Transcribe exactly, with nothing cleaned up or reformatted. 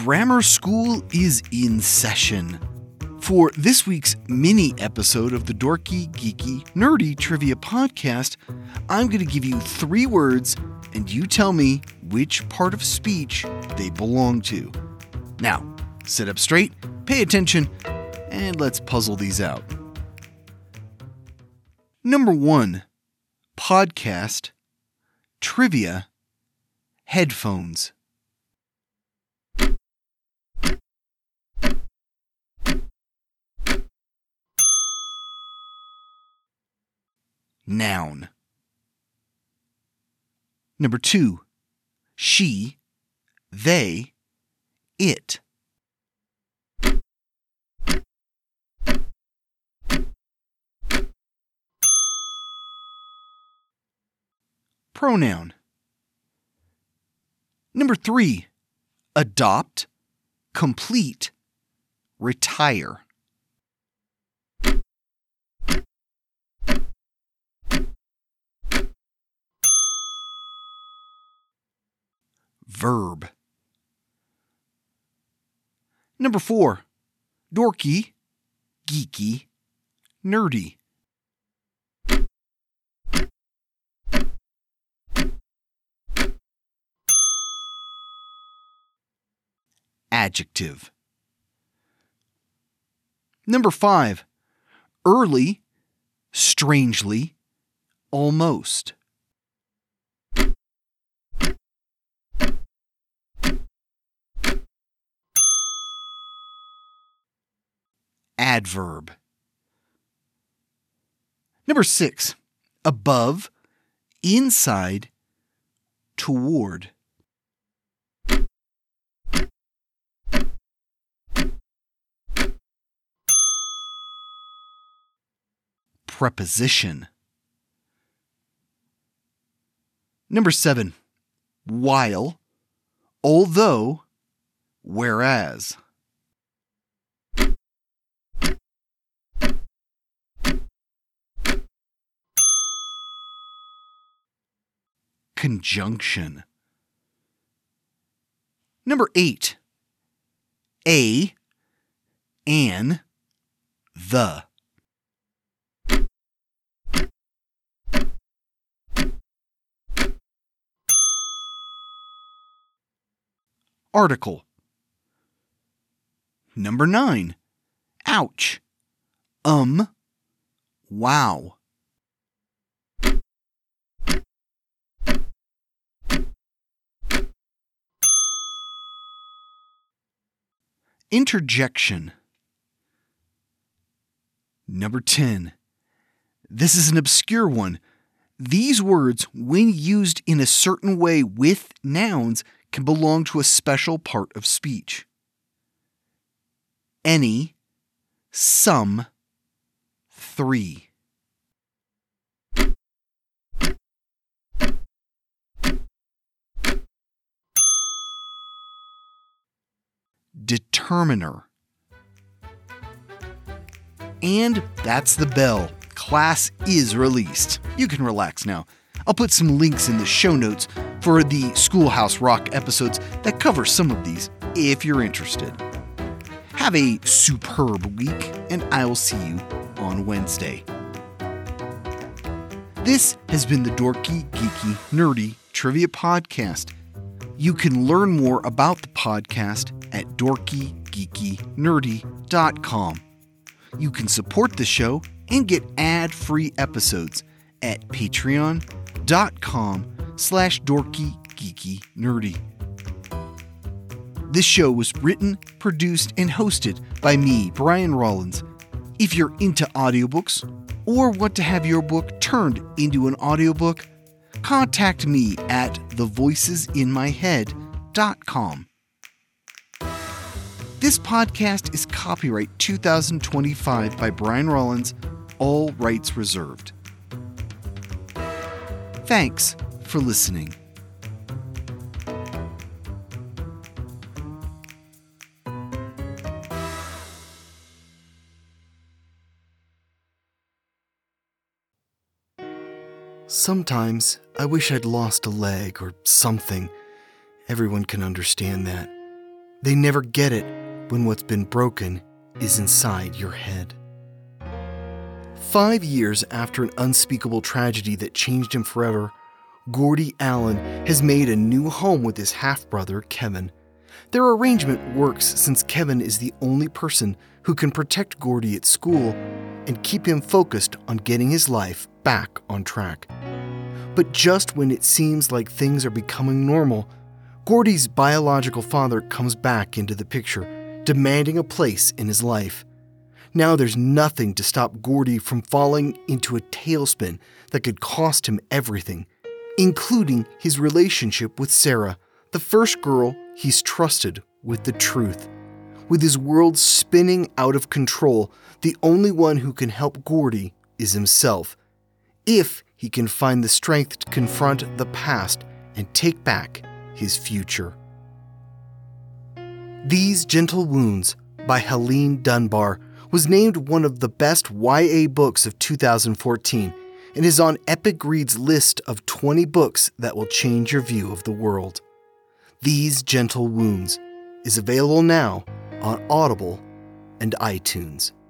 Grammar School is in session. For this week's mini episode of the Dorky, Geeky, Nerdy Trivia Podcast, I'm going to give you three words and you tell me which part of speech they belong to. Now, sit up straight, pay attention, and let's puzzle these out. Number one, podcast, trivia, headphones. Noun. Number two, she, they, it. Pronoun. Number three, adopt, complete, retire. Verb. Number four, dorky, geeky, nerdy. Adjective. Number five, early, strangely, almost. Adverb. Number six, above, inside, toward. Preposition. Number seven, while, although, whereas. Conjunction. Number eight, a, an, the. Article. Number nine, ouch, um, wow. Interjection. Number ten. This is an obscure one. These words, when used in a certain way with nouns, can belong to a special part of speech. Any, some, three. Determiner. And that's the bell. Class is released. You can relax now. I'll put some links in the show notes for the Schoolhouse Rock episodes that cover some of these if you're interested. Have a superb week, and I'll see you on Wednesday. This has been the Dorky, Geeky, Nerdy Trivia Podcast. You can learn more about the podcast at dorky geeky nerdy dot com. You can support the show and get ad-free episodes at patreon dot com slash dorky geeky nerdy. This show was written, produced, and hosted by me, Brian Rollins. If you're into audiobooks or want to have your book turned into an audiobook, contact me at the voices in my head dot com. This podcast is copyright two thousand twenty-five by Brian Rollins, all rights reserved. Thanks for listening. Sometimes I wish I'd lost a leg or something. Everyone can understand that. They never get it when what's been broken is inside your head. Five years after an unspeakable tragedy that changed him forever, Gordy Allen has made a new home with his half-brother, Kevin. Their arrangement works since Kevin is the only person who can protect Gordy at school and keep him focused on getting his life back on track. But just when it seems like things are becoming normal, Gordy's biological father comes back into the picture, demanding a place in his life. Now there's nothing to stop Gordy from falling into a tailspin that could cost him everything, including his relationship with Sarah, the first girl he's trusted with the truth. With his world spinning out of control, the only one who can help Gordy is himself, if he can find the strength to confront the past and take back his future. These Gentle Wounds by Helene Dunbar was named one of the best Y A books of two thousand fourteen and is on Epic Reads' list of twenty books that will change your view of the world. These Gentle Wounds is available now on Audible and iTunes.